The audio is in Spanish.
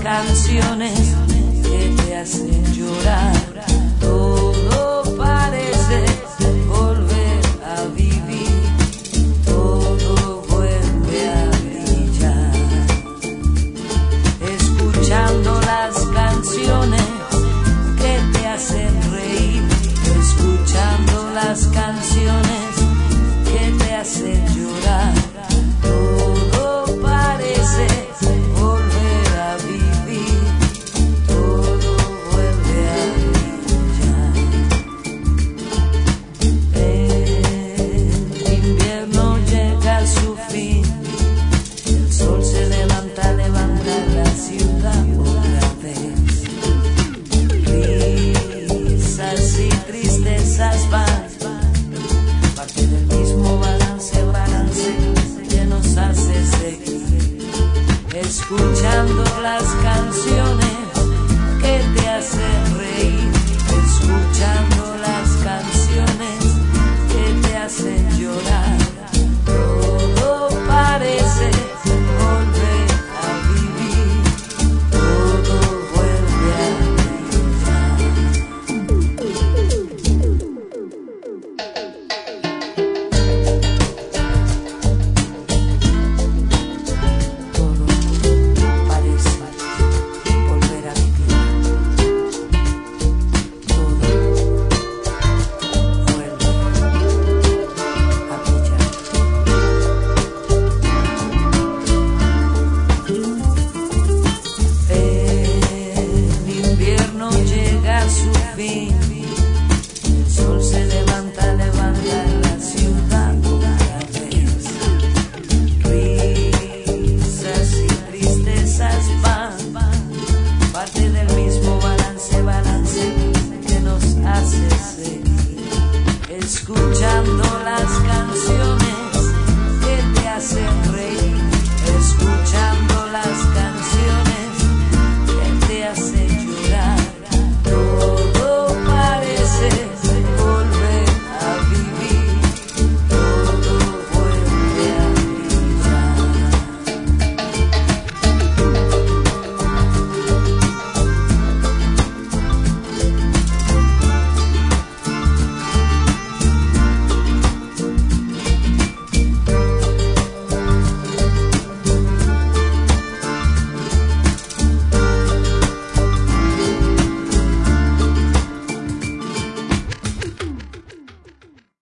canciones que te hacen llorar. Todo parece volver a vivir, todo vuelve a brillar. Escuchando las canciones que te hacen reír, escuchando las canciones que te hacen llorar. Todo parece volver a vivir, todo vuelve a brillar. El invierno llega a su fin, el sol se levanta la ciudad otra vez. Risas y tristezas van, parte del mismo balance que nos hace seguir. Escuchando las canciones que te hacen reír, escuchando las canciones que te hacen llorar.